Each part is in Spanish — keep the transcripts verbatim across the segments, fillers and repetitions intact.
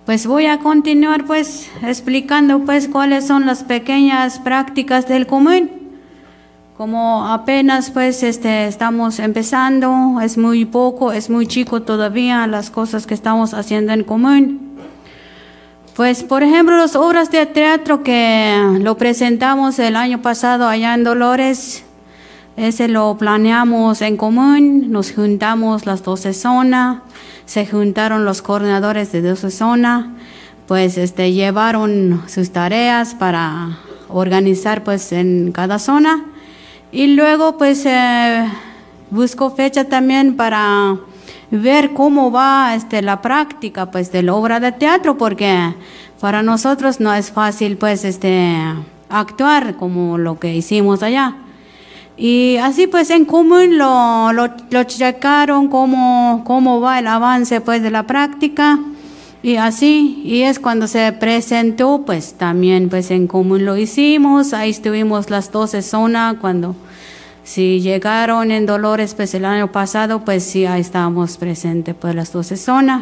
Pues voy a continuar pues explicando pues cuáles son las pequeñas prácticas del común. Como apenas pues este, estamos empezando, es muy poco, es muy chico todavía las cosas que estamos haciendo en común. Pues por ejemplo las obras de teatro que lo presentamos el año pasado allá en Dolores, ese lo planeamos en común, nos juntamos las doce zonas, se juntaron los coordinadores de doce zonas, pues este, llevaron sus tareas para organizar pues en cada zona y luego pues eh, busco fecha también para ver cómo va este, la práctica pues de la obra de teatro, porque para nosotros no es fácil pues este, actuar como lo que hicimos allá. Y así pues en común lo, lo, lo checaron cómo, cómo va el avance pues de la práctica y así, y es cuando se presentó pues también pues en común lo hicimos, ahí estuvimos las doce zonas, cuando si llegaron en Dolores pues el año pasado pues sí ahí estábamos presentes pues las doce zonas,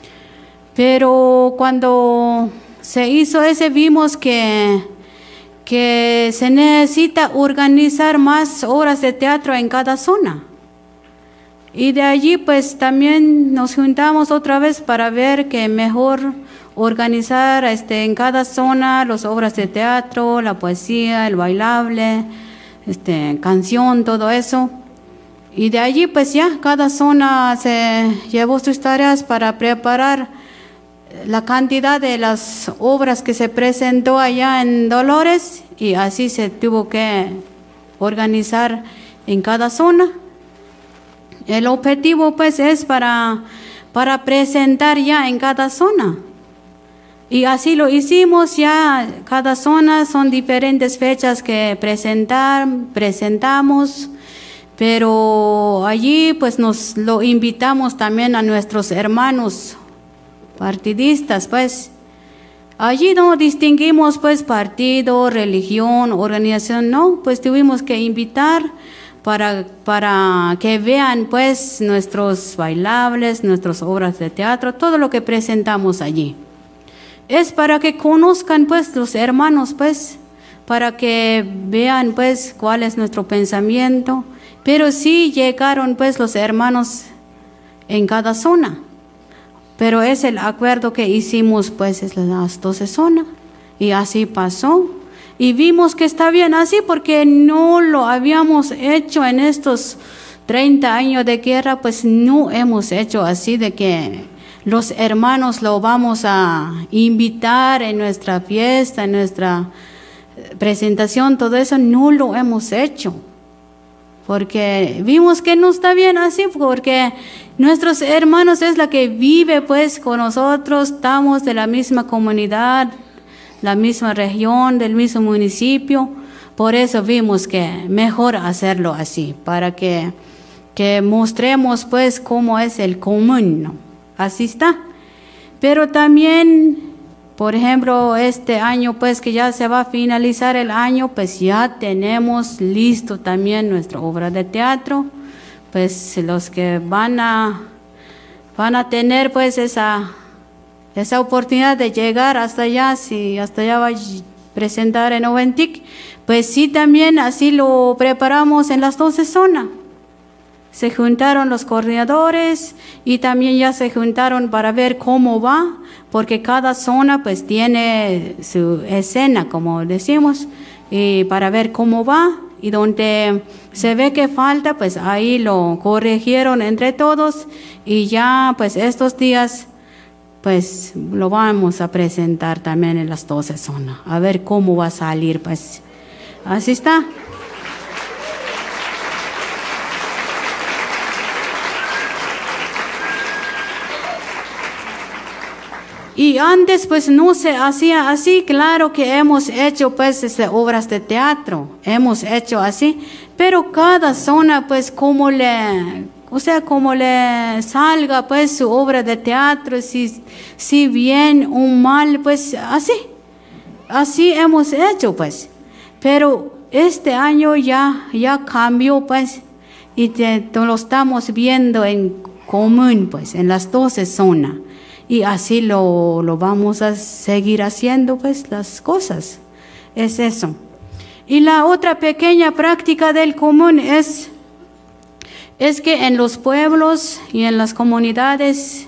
pero cuando se hizo ese vimos que que se necesita organizar más obras de teatro en cada zona. Y de allí pues también nos juntamos otra vez para ver que mejor organizar este, en cada zona las obras de teatro, la poesía, el bailable, este, canción, todo eso. Y de allí pues ya cada zona se llevó sus tareas para preparar la cantidad de las obras que se presentó allá en Dolores y así se tuvo que organizar en cada zona. El objetivo pues es para, para presentar ya en cada zona y así lo hicimos ya. Cada zona son diferentes fechas que presentar, presentamos, pero allí pues nos lo invitamos también a nuestros hermanos partidistas, pues allí no distinguimos pues partido, religión, organización, no, pues tuvimos que invitar para, para que vean pues nuestros bailables, nuestras obras de teatro, todo lo que presentamos allí. Es para que conozcan pues los hermanos, pues, para que vean pues cuál es nuestro pensamiento, pero sí llegaron pues los hermanos en cada zona. Pero es el acuerdo que hicimos pues en las doce zonas y así pasó. Y vimos que está bien así porque no lo habíamos hecho en estos treinta años de guerra, pues no hemos hecho así de que los hermanos lo vamos a invitar en nuestra fiesta, en nuestra presentación, todo eso no lo hemos hecho. Porque vimos que no está bien así, porque nuestros hermanos es la que vive pues con nosotros, estamos de la misma comunidad, la misma región, del mismo municipio, por eso vimos que mejor hacerlo así, para que, que mostremos pues cómo es el común, ¿no? Así está. Pero también, por ejemplo, este año pues que ya se va a finalizar el año, pues ya tenemos listo también nuestra obra de teatro, pues los que van a, van a tener pues esa, esa oportunidad de llegar hasta allá, si hasta allá va a presentar en Oventic, pues sí también así lo preparamos en las doce zonas. Se juntaron los coordinadores y también ya se juntaron para ver cómo va, porque cada zona pues tiene su escena, como decimos, y para ver cómo va, y donde se ve que falta, pues ahí lo corrigieron entre todos, y ya pues estos días pues lo vamos a presentar también en las doce zonas, a ver cómo va a salir, pues así está. Y antes pues no se hacía así, claro que hemos hecho pues este, obras de teatro, hemos hecho así, pero cada zona pues como le, o sea, como le salga pues su obra de teatro, si, si bien o mal, pues así, así hemos hecho pues, pero este año ya, ya cambió pues, y te, te lo estamos viendo en común pues, en las doce zonas. y así lo, lo vamos a seguir haciendo, pues, las cosas. Es eso. Y la otra pequeña práctica del común es, es que en los pueblos y en las comunidades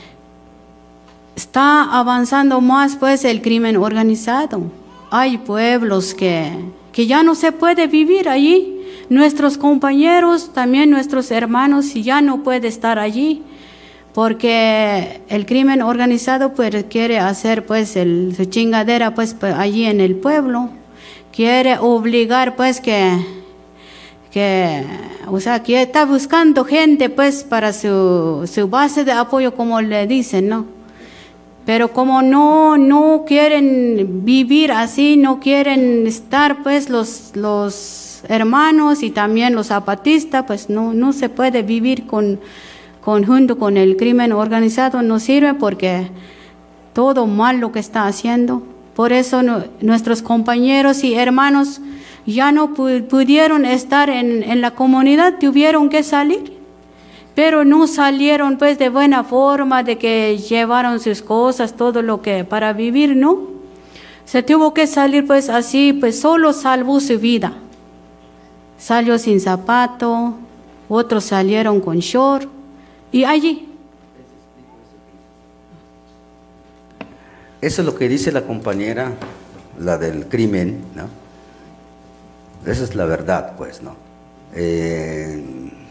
está avanzando más, pues, el crimen organizado. Hay pueblos que, que ya no se puede vivir allí. Nuestros compañeros, también nuestros hermanos, ya no pueden estar allí, porque el crimen organizado pues, quiere hacer pues el, su chingadera pues allí en el pueblo, quiere obligar pues que, que o sea, que está buscando gente pues para su, su base de apoyo, como le dicen, ¿no? Pero como no, no quieren vivir así, no quieren estar pues los, los hermanos y también los zapatistas, pues no, no se puede vivir con, con, junto con el crimen organizado, no sirve porque todo mal lo que está haciendo. Por eso no, nuestros compañeros y hermanos ya no pu pudieron estar en, en la comunidad, tuvieron que salir. Pero no salieron pues de buena forma, de que llevaron sus cosas, todo lo que para vivir, ¿no? Se tuvo que salir pues así, pues solo salvó su vida. Salió sin zapato, otros salieron con short, y allí. Eso es lo que dice la compañera, la del crimen, ¿no? Esa es la verdad, pues, ¿no? Eh...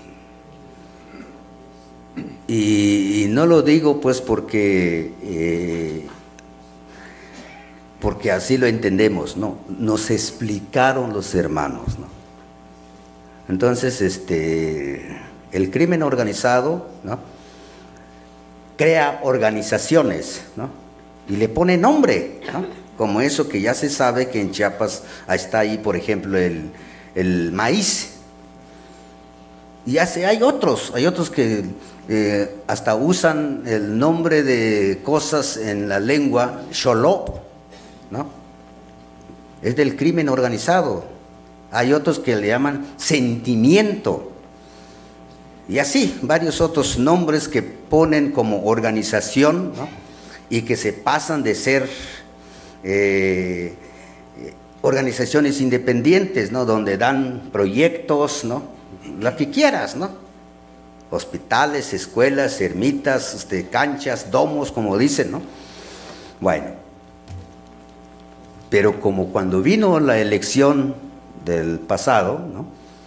Y, y no lo digo pues porque, eh, porque así lo entendemos, no, nos explicaron los hermanos, ¿no? Entonces, este, el crimen organizado, ¿no?, crea organizaciones, ¿no?, y le pone nombre, ¿no?, como eso que ya se sabe que en Chiapas está ahí, por ejemplo, el, el maíz. Y hace, hay otros, hay otros que eh, hasta usan el nombre de cosas en la lengua, xolop, ¿no? Es del crimen organizado. Hay otros que le llaman sentimiento. Y así, varios otros nombres que ponen como organización, ¿no?, y que se pasan de ser eh, organizaciones independientes, ¿no?, donde dan proyectos, ¿no?, la que quieras, ¿no? Hospitales, escuelas, ermitas, este, canchas, domos, como dicen, ¿no? Bueno, pero como cuando vino la elección del pasado, ¿no?,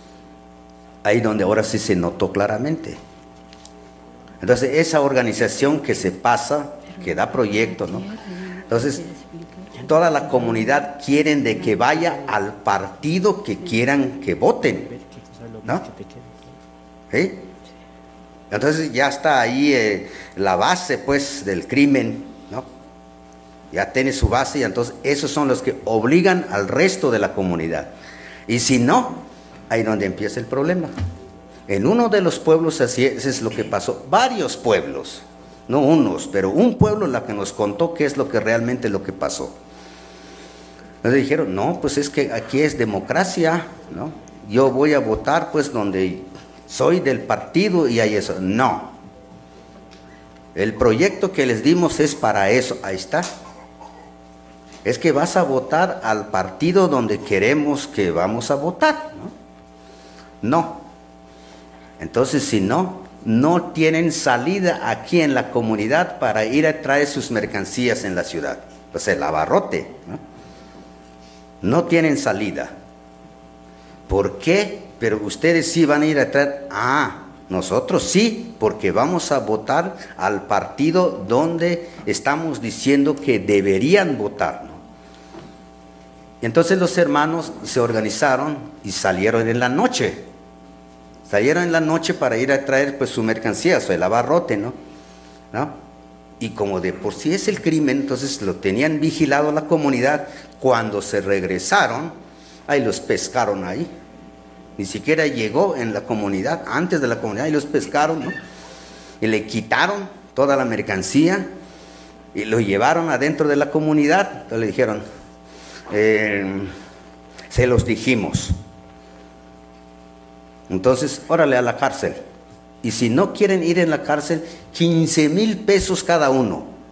ahí donde ahora sí se notó claramente. Entonces, esa organización que se pasa, que da proyectos, ¿no? Entonces, toda la comunidad quieren de que vaya al partido que quieran que voten, ¿no? ¿Sí? Entonces ya está ahí eh, la base pues del crimen, ¿no? Ya tiene su base, y entonces esos son los que obligan al resto de la comunidad. Y si no, ahí donde empieza el problema. En uno de los pueblos así es, es lo que pasó, varios pueblos, no unos, pero un pueblo la que nos contó qué es lo que realmente lo que pasó. Entonces dijeron, no, pues es que aquí es democracia, ¿no? Yo voy a votar pues donde soy del partido y hay eso. No, el proyecto que les dimos es para eso. Ahí está. Es que vas a votar al partido donde queremos que vamos a votar, ¿no? No. Entonces, si no, no tienen salida aquí en la comunidad para ir a traer sus mercancías en la ciudad. Pues el abarrote, ¿no? No tienen salida. ¿Por qué? Pero ustedes sí van a ir a traer. Ah, nosotros sí, porque vamos a votar al partido donde estamos diciendo que deberían votar, ¿no? Y entonces los hermanos se organizaron y salieron en la noche. Salieron en la noche para ir a traer pues su mercancía, su el abarrote, ¿no? ¿No? Y como de por sí es el crimen, entonces lo tenían vigilado la comunidad. Cuando se regresaron, ahí los pescaron ahí. Ni siquiera llegó en la comunidad, antes de la comunidad, y los pescaron, ¿no? Y le quitaron toda la mercancía y lo llevaron adentro de la comunidad. Entonces le dijeron, eh, se los dijimos. Entonces, órale a la cárcel. Y si no quieren ir en la cárcel, quince mil pesos cada uno.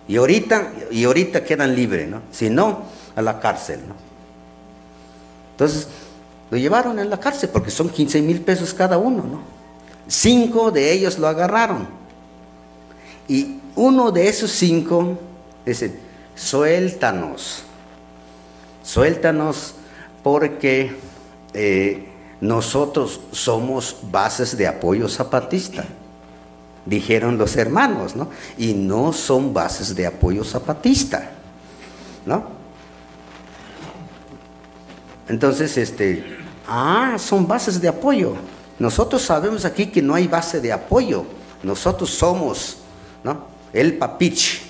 Y ahorita, y ahorita quedan libres, ¿no? Si no, a la cárcel, ¿no? Entonces, lo llevaron a la cárcel porque son quince mil pesos cada uno, ¿no? Cinco de ellos lo agarraron. Y uno de esos cinco dice, suéltanos, suéltanos porque eh, nosotros somos bases de apoyo zapatista. Dijeron los hermanos, ¿no? Y no son bases de apoyo zapatista, ¿no? Entonces, este, ah, son bases de apoyo. Nosotros sabemos aquí que no hay base de apoyo. Nosotros somos, ¿no? El papich.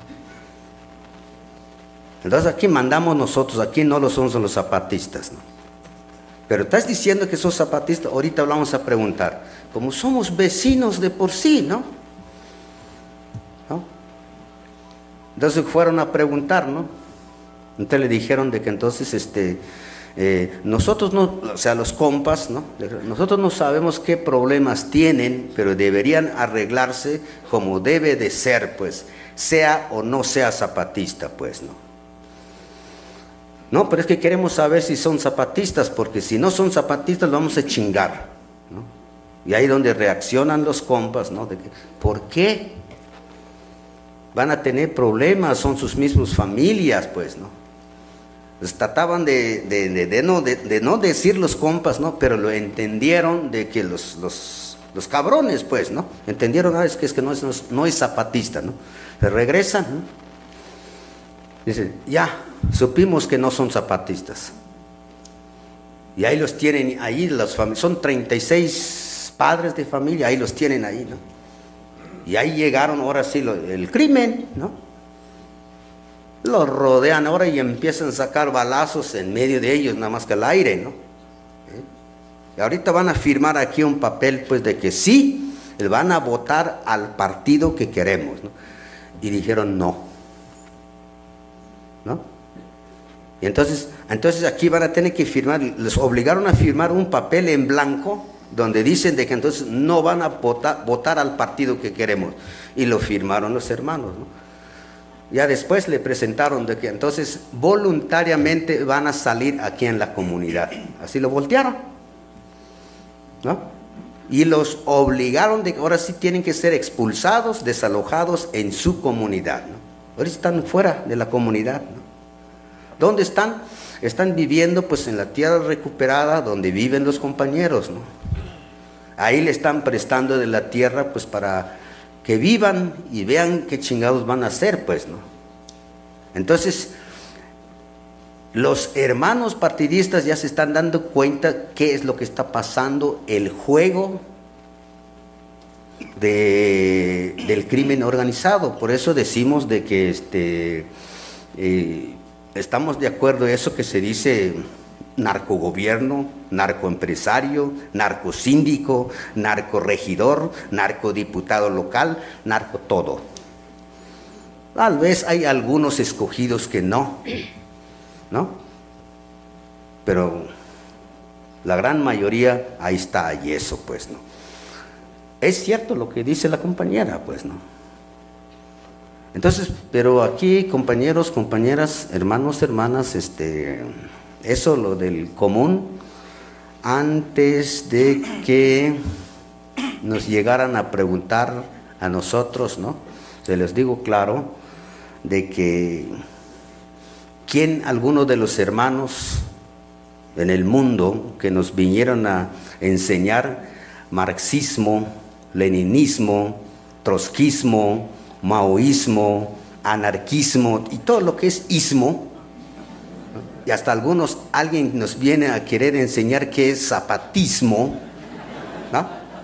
Entonces aquí mandamos nosotros, aquí no lo somos los zapatistas, ¿no? Pero estás diciendo que sos zapatista, ahorita vamos a preguntar, como somos vecinos de por sí, ¿no? ¿No? Entonces fueron a preguntar, ¿no? Entonces le dijeron de que entonces, este, eh, nosotros no, o sea, los compas, ¿no? Nosotros no sabemos qué problemas tienen, pero deberían arreglarse como debe de ser, pues, sea o no sea zapatista, pues, ¿no? No, pero es que queremos saber si son zapatistas, porque si no son zapatistas, lo vamos a chingar, ¿no? Y ahí donde reaccionan los compas, ¿no? De que, ¿por qué? Van a tener problemas, son sus mismas familias, pues, ¿no? Les trataban de, de, de, de, no, de, de no decir los compas, ¿no? Pero lo entendieron de que los, los, los cabrones, pues, ¿no? Entendieron, ah, es que, es que no, es, no, es, no es zapatista, ¿no? Se regresan, ¿no? Dicen, ya, supimos que no son zapatistas. Y ahí los tienen, ahí las familias, son treinta y seis padres de familia, ahí los tienen ahí, ¿no? Y ahí llegaron ahora sí lo, el crimen, ¿no? Los rodean ahora y empiezan a sacar balazos en medio de ellos, nada más que al aire, ¿no? ¿Eh? Y ahorita van a firmar aquí un papel, pues, de que sí, van a votar al partido que queremos, ¿no? Y dijeron no. ¿No? Y entonces, entonces aquí van a tener que firmar, les obligaron a firmar un papel en blanco donde dicen de que entonces no van a votar, votar al partido que queremos, y lo firmaron los hermanos, ¿no? Ya después le presentaron de que entonces voluntariamente van a salir aquí en la comunidad, así lo voltearon, ¿no? Y los obligaron de que ahora sí tienen que ser expulsados, desalojados en su comunidad, ¿no? Ahora están fuera de la comunidad, ¿no? ¿Dónde están? Están viviendo pues en la tierra recuperada donde viven los compañeros, ¿no? Ahí le están prestando de la tierra pues para que vivan y vean qué chingados van a hacer, pues, ¿no? Entonces, los hermanos partidistas ya se están dando cuenta qué es lo que está pasando, el juego De, del crimen organizado. Por eso decimos de que este, eh, estamos de acuerdo en eso que se dice narcogobierno, narcoempresario, narcosíndico, narcoregidor, narcodiputado local, narco todo. Tal vez hay algunos escogidos que no, ¿no? Pero la gran mayoría ahí está, y eso pues, ¿no? Es cierto lo que dice la compañera, pues, ¿no? Entonces, pero aquí, compañeros, compañeras, hermanos, hermanas, este, eso, lo del común, antes de que nos llegaran a preguntar a nosotros, ¿no? Se les digo claro, de que quién, alguno de los hermanos en el mundo que nos vinieron a enseñar marxismo, leninismo, trotskismo, maoísmo, anarquismo y todo lo que es ismo, y hasta algunos, alguien nos viene a querer enseñar qué es zapatismo, ¿no?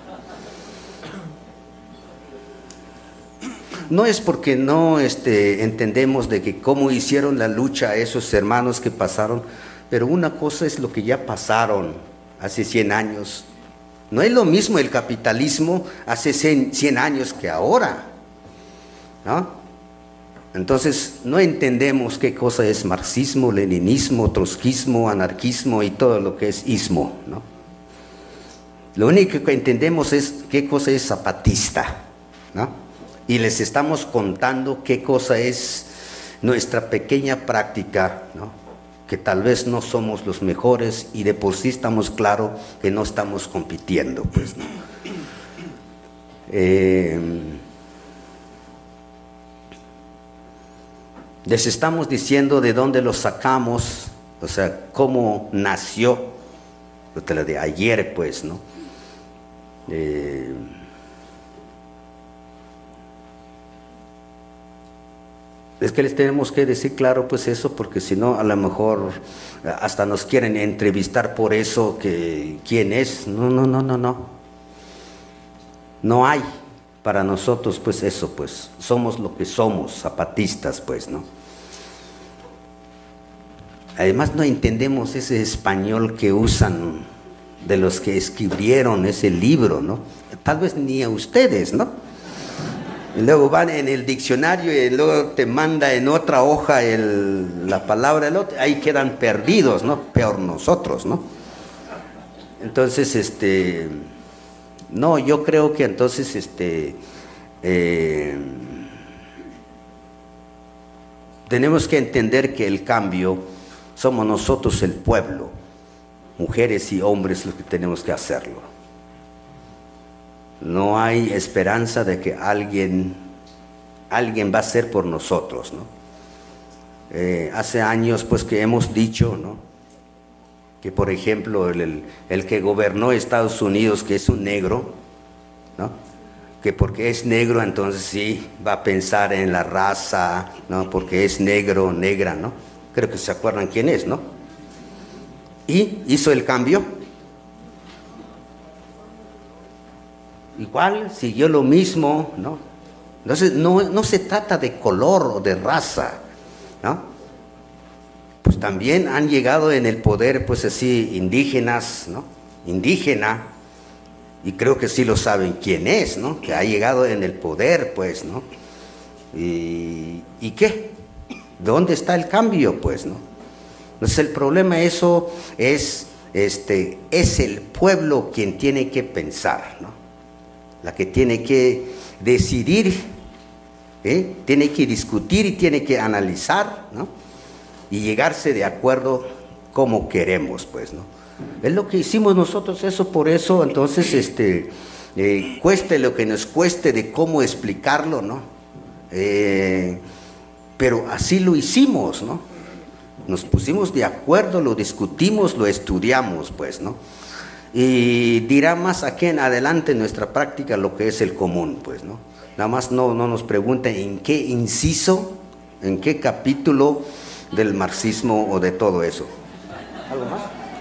No es porque no este, entendemos de que cómo hicieron la lucha a esos hermanos que pasaron, pero una cosa es lo que ya pasaron hace cien años. No es lo mismo el capitalismo hace cien años que ahora, ¿no? Entonces no entendemos qué cosa es marxismo, leninismo, trotskismo, anarquismo y todo lo que es ismo, ¿no? Lo único que entendemos es qué cosa es zapatista, ¿no? y les estamos contando qué cosa es nuestra pequeña práctica, ¿no? Que tal vez no somos los mejores y de por sí estamos claros que no estamos compitiendo, pues, ¿no? Eh, les estamos diciendo de dónde lo sacamos, o sea, cómo nació, lo de ayer, pues, ¿no? Eh, Es que les tenemos que decir claro pues eso, porque si no a lo mejor hasta nos quieren entrevistar por eso, que quién es. No, no, no, no, no. No hay para nosotros pues eso, pues somos lo que somos, zapatistas, pues, ¿no? Además no entendemos ese español que usan de los que escribieron ese libro, ¿no? Tal vez ni a ustedes, ¿no? Y luego van en el diccionario y luego te manda en otra hoja el, la palabra del otro, ahí quedan perdidos, ¿no? Peor nosotros, ¿no? Entonces, este, no, yo creo que entonces, este, eh, tenemos que entender que el cambio somos nosotros el pueblo, mujeres y hombres los que tenemos que hacerlo. No hay esperanza de que alguien, alguien va a hacer por nosotros, ¿no? Eh, hace años pues que hemos dicho, ¿no? Que por ejemplo el, el, el que gobernó Estados Unidos, que es un negro, ¿no? Que porque es negro entonces sí va a pensar en la raza, ¿no? Porque es negro, negra, ¿no? Creo que se acuerdan quién es, ¿no? Y hizo el cambio. Igual siguió lo mismo, ¿no? Entonces no, no se trata de color o de raza, ¿no? Pues también han llegado en el poder, pues así, indígenas, ¿no? Indígena, y creo que sí lo saben quién es, ¿no? Que ha llegado en el poder, pues, ¿no? ¿Y, y qué? ¿Dónde está el cambio, pues, no? Entonces el problema eso es, este, es el pueblo quien tiene que pensar, ¿no? La que tiene que decidir, ¿eh? Tiene que discutir y tiene que analizar, ¿no? Y llegarse de acuerdo como queremos, pues, ¿no? Es lo que hicimos nosotros, eso por eso, entonces, este, eh, cueste lo que nos cueste de cómo explicarlo, ¿no? Eh, pero así lo hicimos, ¿no? Nos pusimos de acuerdo, lo discutimos, lo estudiamos, pues, ¿no? Y dirá más aquí en adelante en nuestra práctica lo que es el común, pues, ¿no? Nada más no, no nos pregunten en qué inciso, en qué capítulo del marxismo o de todo eso. ¿Algo más?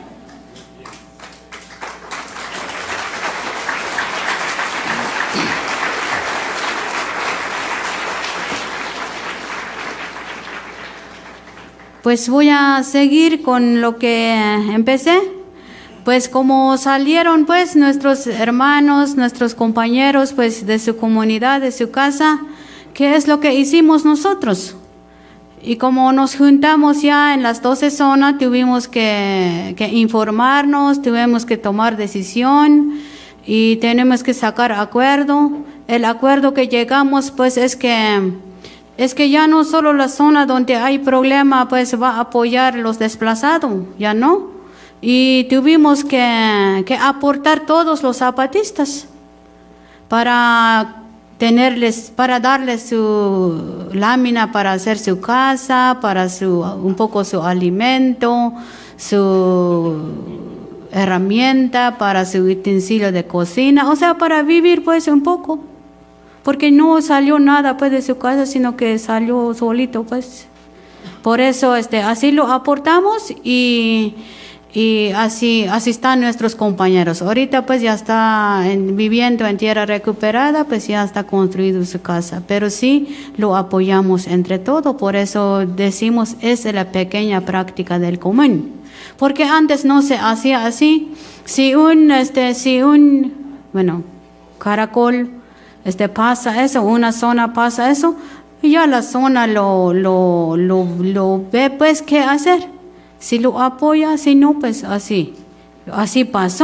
Pues voy a seguir con lo que empecé. Pues como salieron pues nuestros hermanos, nuestros compañeros pues de su comunidad, de su casa, ¿qué es lo que hicimos nosotros? Y como nos juntamos ya en las doce zonas, tuvimos que, que informarnos, tuvimos que tomar decisión y tenemos que sacar acuerdo. El acuerdo que llegamos pues es que, es que ya no solo la zona donde hay problema pues va a apoyar los desplazados, ya no. Y tuvimos que, que aportar todos los zapatistas para tenerles, para darles su lámina para hacer su casa, para su, un poco su alimento, su herramienta, para su utensilio de cocina, o sea, para vivir pues un poco, porque no salió nada pues de su casa, sino que salió solito pues. Por eso este, así lo aportamos y... Y así, así están nuestros compañeros. Ahorita pues ya está en, viviendo en tierra recuperada, pues ya está construido su casa. Pero sí lo apoyamos entre todos, por eso decimos es la pequeña práctica del común. Porque antes no se hacía así. Si un, este, si un, bueno, caracol este, pasa eso, una zona pasa eso, ya la zona lo, lo, lo, lo ve pues qué hacer. Si lo apoya, si no, pues así, así pasó.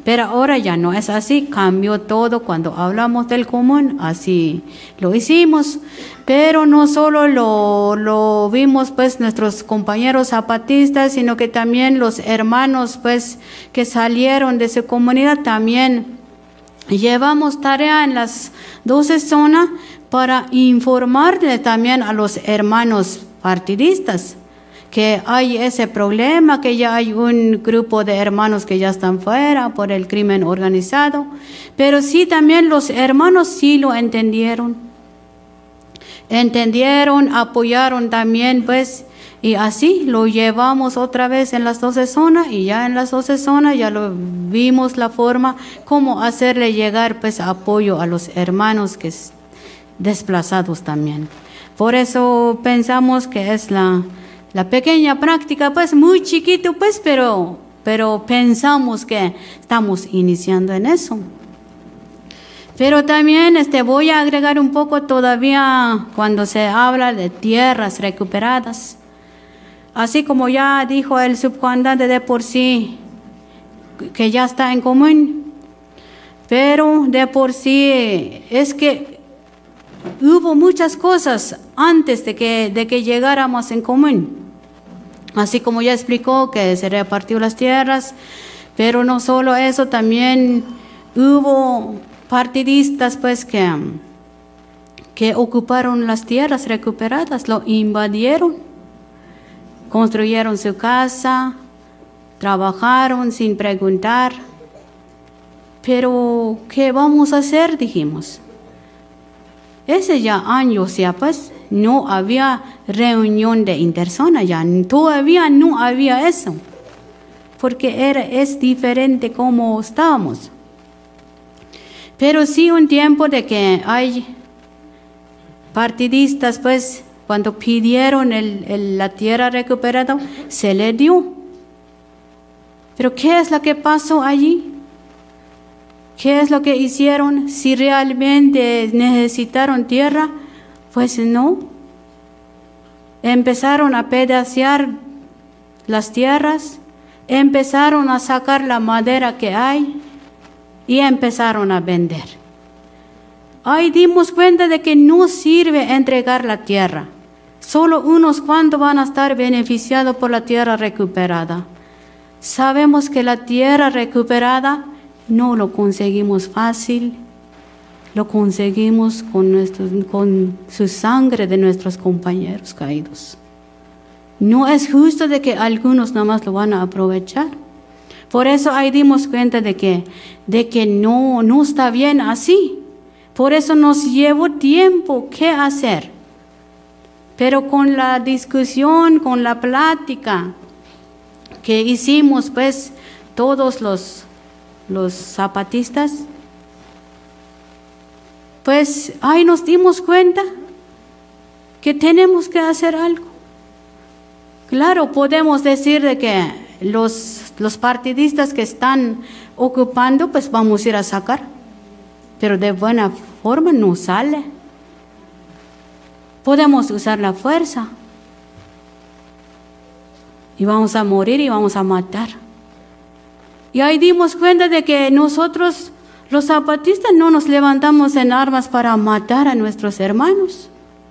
Pero ahora ya no es así, cambió todo cuando hablamos del común, así lo hicimos. Pero no solo lo, lo vimos pues nuestros compañeros zapatistas, sino que también los hermanos pues que salieron de su comunidad también llevamos tarea en las doce zonas para informarle también a los hermanos partidistas que hay ese problema, que ya hay un grupo de hermanos que ya están fuera por el crimen organizado, pero sí también los hermanos sí lo entendieron, entendieron, apoyaron también pues, y así lo llevamos otra vez en las doce zonas, y ya en las doce zonas ya lo vimos la forma cómo hacerle llegar pues apoyo a los hermanos que es desplazados también. Por eso pensamos que es la La pequeña práctica, pues muy chiquito, pues, pero, pero pensamos que estamos iniciando en eso. Pero también este, voy a agregar un poco todavía cuando se habla de tierras recuperadas. Así como ya dijo el subcomandante de por sí, que ya está en común. Pero de por sí es que hubo muchas cosas antes de que, de que llegáramos en común. Así como ya explicó que se repartió las tierras, pero no solo eso, también hubo partidistas pues que, que ocuparon las tierras recuperadas, lo invadieron, construyeron su casa, trabajaron sin preguntar. Pero ¿qué vamos a hacer? Dijimos. Ese ya años ya pues no había reunión de interzona, ya todavía no había eso, porque era, es diferente como estábamos. Pero sí un tiempo de que hay partidistas pues cuando pidieron el, el, la tierra recuperada se le dio. Pero ¿qué es lo que pasó allí? ¿Qué es lo que hicieron? Si realmente necesitaron tierra, pues no. Empezaron a pedacear las tierras, empezaron a sacar la madera que hay y empezaron a vender. Ahí dimos cuenta de que no sirve entregar la tierra. Solo unos cuantos van a estar beneficiados por la tierra recuperada. Sabemos que la tierra recuperada no lo conseguimos fácil, lo conseguimos con, nuestros, con su sangre de nuestros compañeros caídos. No es justo de que algunos nada más lo van a aprovechar. Por eso ahí dimos cuenta de que, de que no, no está bien así. Por eso nos llevó tiempo qué hacer. Pero con la discusión, con la plática que hicimos pues todos los los zapatistas, pues ahí nos dimos cuenta que tenemos que hacer algo. Claro, podemos decir de que los, los partidistas que están ocupando, pues vamos a ir a sacar, pero de buena forma no sale. Podemos usar la fuerza y vamos a morir y vamos a matar. Y ahí dimos cuenta de que nosotros, los zapatistas, no nos levantamos en armas para matar a nuestros hermanos.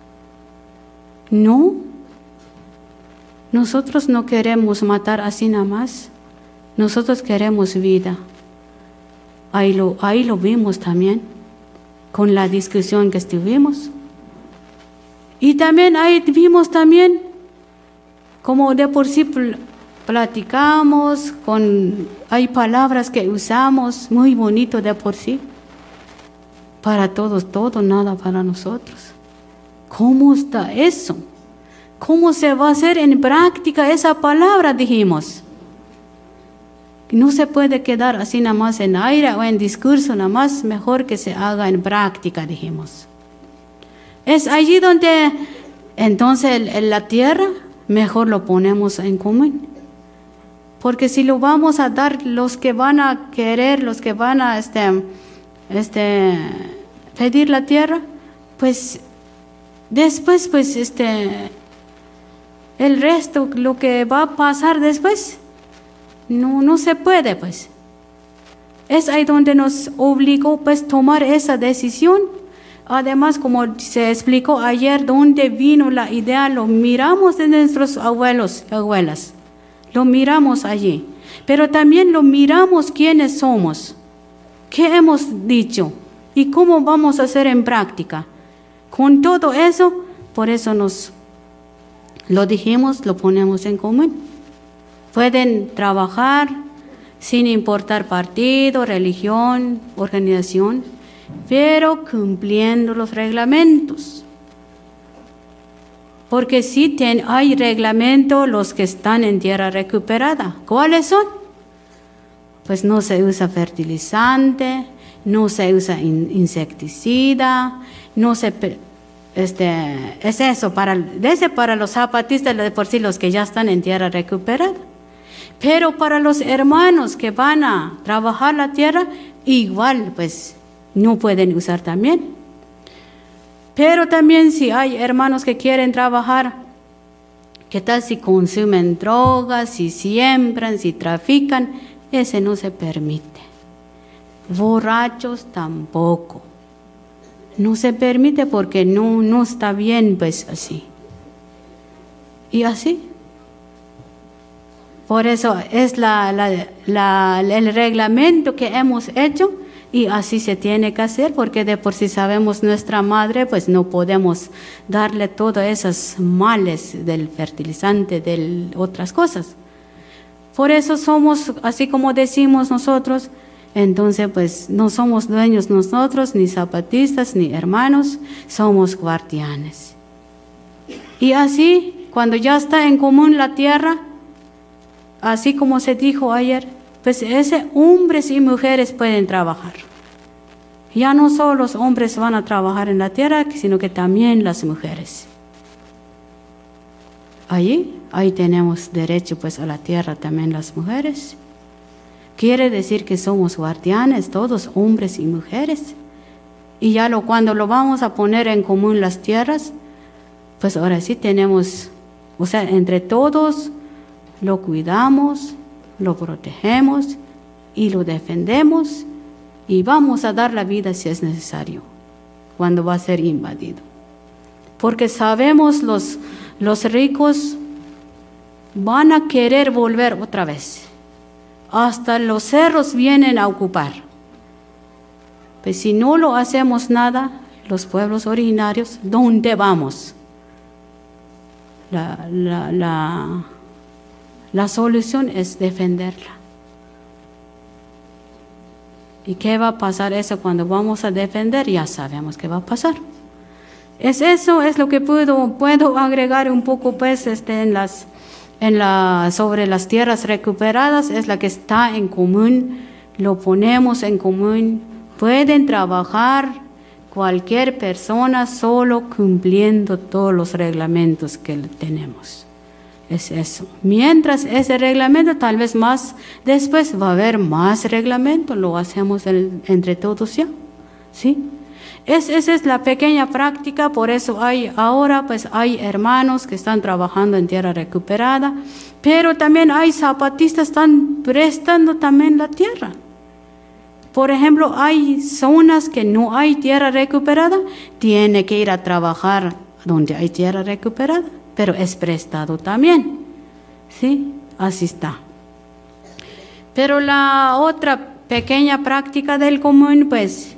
No. Nosotros no queremos matar así nada más. Nosotros queremos vida. Ahí lo, ahí lo vimos también, con la discusión que estuvimos. Y también ahí vimos también, como de por sí platicamos, con, hay palabras que usamos muy bonito de por sí. Para todos, todo, nada para nosotros. ¿Cómo está eso? ¿Cómo se va a hacer en práctica esa palabra? Dijimos. No se puede quedar así nada más en aire o en discurso, nada más mejor que se haga en práctica, dijimos. Es allí donde entonces en la tierra mejor lo ponemos en común. Porque si lo vamos a dar los que van a querer, los que van a este, este, pedir la tierra, pues después, pues este, el resto, lo que va a pasar después, no, no se puede, pues. Es ahí donde nos obligó pues tomar esa decisión. Además, como se explicó ayer, donde vino la idea, lo miramos de nuestros abuelos y abuelas. Lo miramos allí. Pero también lo miramos quiénes somos, qué hemos dicho y cómo vamos a hacer en práctica. Con todo eso, por eso nos lo dijimos, lo ponemos en común. Pueden trabajar sin importar partido, religión, organización, pero cumpliendo los reglamentos. Porque sí ten, hay reglamentos los que están en tierra recuperada. ¿Cuáles son? Pues no se usa fertilizante, no se usa in, insecticida, no se... Este, es eso, para, ese para los zapatistas de por sí, los que ya están en tierra recuperada. Pero para los hermanos que van a trabajar la tierra, igual pues no pueden usar también. Pero también si hay hermanos que quieren trabajar, ¿qué tal si consumen drogas, si siembran, si trafican? Ese no se permite. Borrachos tampoco. No se permite porque no, no está bien pues así. Y así. Por eso es la, la, la, el reglamento que hemos hecho. Y así se tiene que hacer, porque de por sí sabemos nuestra madre, pues no podemos darle todos esos males del fertilizante, de otras cosas. Por eso somos, así como decimos nosotros, entonces pues no somos dueños nosotros, ni zapatistas, ni hermanos, somos guardianes. Y así, cuando ya está en común la tierra, así como se dijo ayer, pues ese hombres y mujeres pueden trabajar. Ya no solo los hombres van a trabajar en la tierra, sino que también las mujeres. Allí, ahí tenemos derecho pues a la tierra también las mujeres. Quiere decir que somos guardianes, todos hombres y mujeres. Y ya lo, cuando lo vamos a poner en común las tierras, pues ahora sí tenemos, o sea, entre todos lo cuidamos, lo protegemos y lo defendemos y vamos a dar la vida si es necesario, cuando va a ser invadido. Porque sabemos los, los ricos van a querer volver otra vez. Hasta los cerros vienen a ocupar. Pues si no lo hacemos nada, los pueblos originarios, ¿dónde vamos? La, la, la La solución es defenderla. ¿Y qué va a pasar eso cuando vamos a defender? Ya sabemos qué va a pasar. Es eso, es lo que puedo, puedo agregar un poco pues este, en las, en la, sobre las tierras recuperadas, es la que está en común, lo ponemos en común. Pueden trabajar cualquier persona solo cumpliendo todos los reglamentos que tenemos. Es eso. Mientras ese reglamento, tal vez más después va a haber más reglamento, lo hacemos el, entre todos ya, ¿sí? Es, esa es la pequeña práctica, por eso hay ahora, pues hay hermanos que están trabajando en tierra recuperada, pero también hay zapatistas que están prestando también la tierra. Por ejemplo, hay zonas que no hay tierra recuperada, tiene que ir a trabajar donde hay tierra recuperada. Pero es prestado también, ¿sí? Así está. Pero la otra pequeña práctica del común, pues,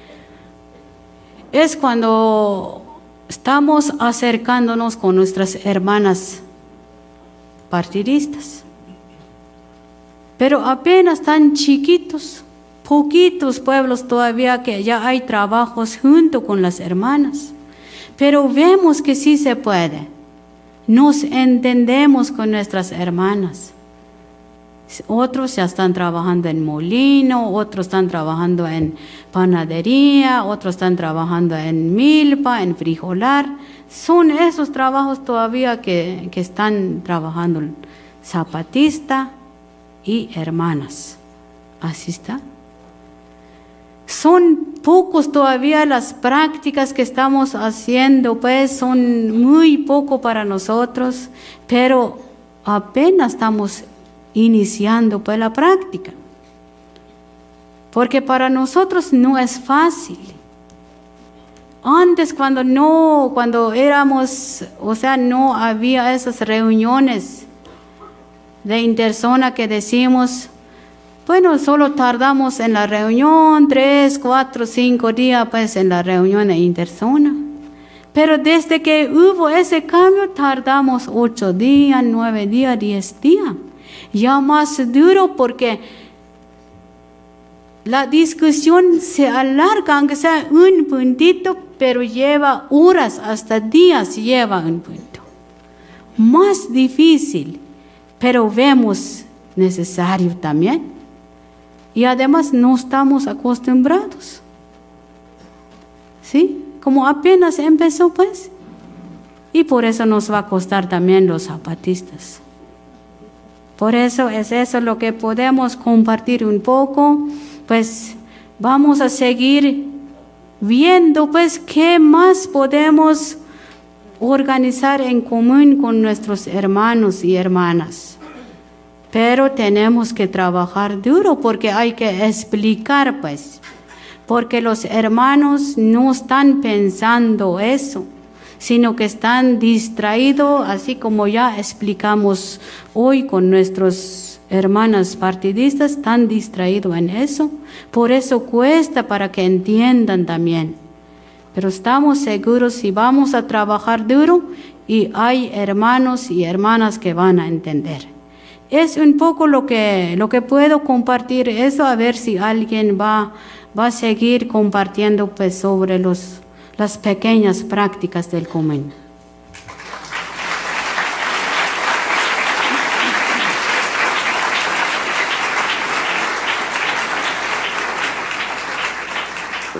es cuando estamos acercándonos con nuestras hermanas partidistas. Pero apenas tan chiquitos, poquitos pueblos todavía que ya hay trabajos junto con las hermanas. Pero vemos que sí se puede. Nos entendemos con nuestras hermanas. Otros ya están trabajando en molino, otros están trabajando en panadería, otros están trabajando en milpa, en frijolar. Son esos trabajos todavía que, que están trabajando zapatista y hermanas. Así está. Son pocos todavía las prácticas que estamos haciendo, pues son muy poco para nosotros, pero apenas estamos iniciando pues la práctica. porque para nosotros no es fácil. Antes cuando no, cuando éramos, o sea, no había esas reuniones de interzona que decimos, bueno, solo tardamos en la reunión tres, cuatro, cinco días pues en la reunión de interzona. Pero desde que hubo ese cambio tardamos ocho días, nueve días, diez días. Ya más duro porque la discusión se alarga, aunque sea un puntito, pero lleva horas, hasta días lleva un punto. Más difícil, pero vemos necesario también. Y además no estamos acostumbrados. ¿Sí? Como apenas empezó pues. Y por eso nos va a costar también los zapatistas. Por eso es eso lo que podemos compartir un poco. Pues vamos a seguir viendo pues qué más podemos organizar en común con nuestros hermanos y hermanas. Pero tenemos que trabajar duro porque hay que explicar pues, porque los hermanos no están pensando eso, sino que están distraídos, así como ya explicamos hoy con nuestros hermanas partidistas, están distraídos en eso. Por eso cuesta para que entiendan también. Pero estamos seguros y vamos a trabajar duro y hay hermanos y hermanas que van a entender. Es un poco lo que, lo que puedo compartir, eso a ver si alguien va, va a seguir compartiendo pues sobre los, las pequeñas prácticas del común.